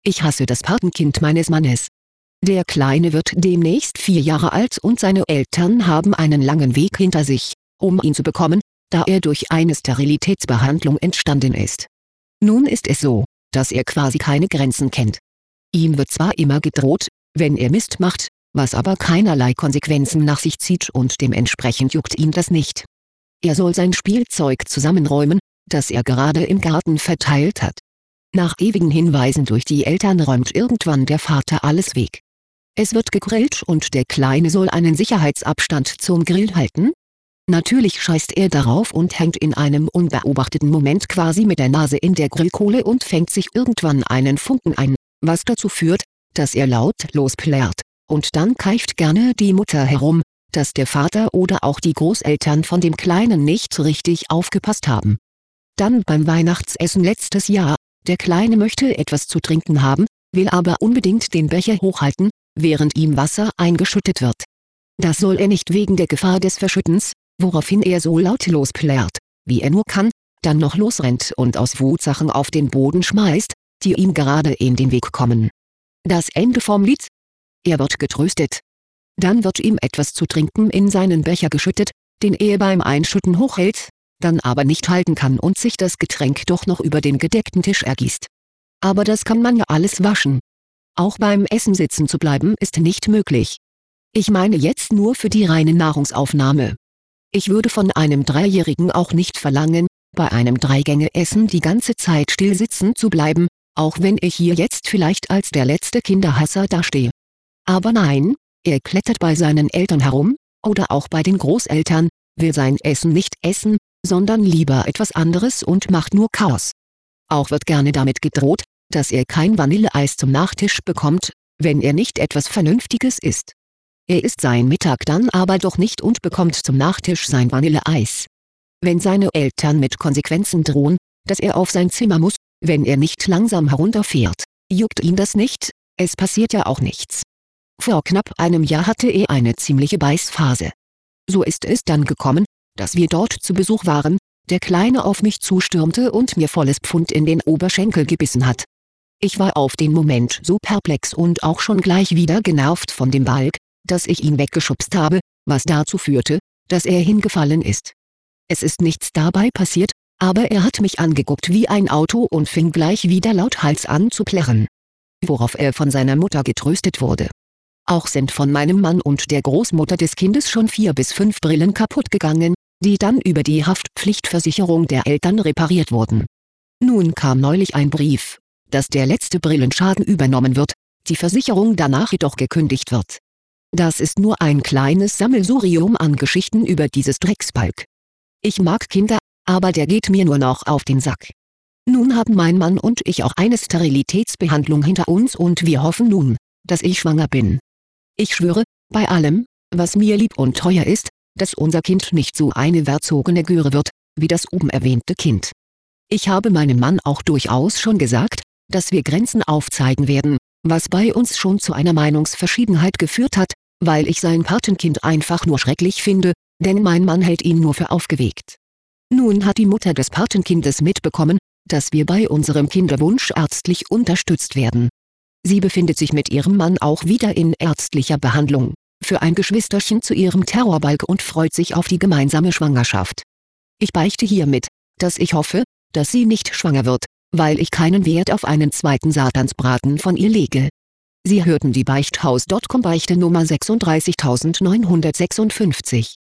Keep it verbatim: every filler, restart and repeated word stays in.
Ich hasse das Patenkind meines Mannes. Der Kleine wird demnächst vier Jahre alt und seine Eltern haben einen langen Weg hinter sich, um ihn zu bekommen, da er durch eine Sterilitätsbehandlung entstanden ist. Nun ist es so, dass er quasi keine Grenzen kennt. Ihm wird zwar immer gedroht, wenn er Mist macht, was aber keinerlei Konsequenzen nach sich zieht und dementsprechend juckt ihn das nicht. Er soll sein Spielzeug zusammenräumen, das er gerade im Garten verteilt hat. Nach ewigen Hinweisen durch die Eltern räumt irgendwann der Vater alles weg. Es wird gegrillt und der Kleine soll einen Sicherheitsabstand zum Grill halten. Natürlich scheißt er darauf und hängt in einem unbeobachteten Moment quasi mit der Nase in der Grillkohle und fängt sich irgendwann einen Funken ein, was dazu führt, dass er lautlos plärrt, und dann keift gerne die Mutter herum, dass der Vater oder auch die Großeltern von dem Kleinen nicht richtig aufgepasst haben. Dann beim Weihnachtsessen letztes Jahr, der Kleine möchte etwas zu trinken haben, will aber unbedingt den Becher hochhalten, während ihm Wasser eingeschüttet wird. Das soll er nicht wegen der Gefahr des Verschüttens, woraufhin er so lautlos plärrt, wie er nur kann, dann noch losrennt und aus Wut Sachen auf den Boden schmeißt, die ihm gerade in den Weg kommen. Das Ende vom Lied? Er wird getröstet. Dann wird ihm etwas zu trinken in seinen Becher geschüttet, den er beim Einschütten hochhält, dann aber nicht halten kann und sich das Getränk doch noch über den gedeckten Tisch ergießt. Aber das kann man ja alles waschen. Auch beim Essen sitzen zu bleiben ist nicht möglich. Ich meine jetzt nur für die reine Nahrungsaufnahme. Ich würde von einem Dreijährigen auch nicht verlangen, bei einem Dreigänge-Essen die ganze Zeit still sitzen zu bleiben, auch wenn ich hier jetzt vielleicht als der letzte Kinderhasser dastehe. Aber nein, er klettert bei seinen Eltern herum, oder auch bei den Großeltern, will sein Essen nicht essen, sondern lieber etwas anderes und macht nur Chaos. Auch wird gerne damit gedroht, dass er kein Vanilleeis zum Nachtisch bekommt, wenn er nicht etwas Vernünftiges isst. Er isst sein Mittag dann aber doch nicht und bekommt zum Nachtisch sein Vanilleeis. Wenn seine Eltern mit Konsequenzen drohen, dass er auf sein Zimmer muss, wenn er nicht langsam herunterfährt, juckt ihn das nicht, es passiert ja auch nichts. Vor knapp einem Jahr hatte er eine ziemliche Beißphase. So ist es dann gekommen, dass wir dort zu Besuch waren, der Kleine auf mich zustürmte und mir volles Pfund in den Oberschenkel gebissen hat. Ich war auf den Moment so perplex und auch schon gleich wieder genervt von dem Balg, dass ich ihn weggeschubst habe, was dazu führte, dass er hingefallen ist. Es ist nichts dabei passiert, aber er hat mich angeguckt wie ein Auto und fing gleich wieder lauthals an zu plärren. Worauf er von seiner Mutter getröstet wurde. Auch sind von meinem Mann und der Großmutter des Kindes schon vier bis fünf Brillen kaputt gegangen, die dann über die Haftpflichtversicherung der Eltern repariert wurden. Nun kam neulich ein Brief, dass der letzte Brillenschaden übernommen wird, die Versicherung danach jedoch gekündigt wird. Das ist nur ein kleines Sammelsurium an Geschichten über dieses Drecksbalg. Ich mag Kinder, aber der geht mir nur noch auf den Sack. Nun haben mein Mann und ich auch eine Sterilitätsbehandlung hinter uns und wir hoffen nun, dass ich schwanger bin. Ich schwöre, bei allem, was mir lieb und teuer ist, dass unser Kind nicht so eine verzogene Göre wird, wie das oben erwähnte Kind. Ich habe meinem Mann auch durchaus schon gesagt, dass wir Grenzen aufzeigen werden, was bei uns schon zu einer Meinungsverschiedenheit geführt hat, weil ich sein Patenkind einfach nur schrecklich finde, denn mein Mann hält ihn nur für aufgeweckt. Nun hat die Mutter des Patenkindes mitbekommen, dass wir bei unserem Kinderwunsch ärztlich unterstützt werden. Sie befindet sich mit ihrem Mann auch wieder in ärztlicher Behandlung, für ein Geschwisterchen zu ihrem Terrorbalg und freut sich auf die gemeinsame Schwangerschaft. Ich beichte hiermit, dass ich hoffe, dass sie nicht schwanger wird, weil ich keinen Wert auf einen zweiten Satansbraten von ihr lege. Sie hörten die Beichthaus Punkt com Beichte Nummer sechsunddreißigtausendneunhundertsechsundfünfzig.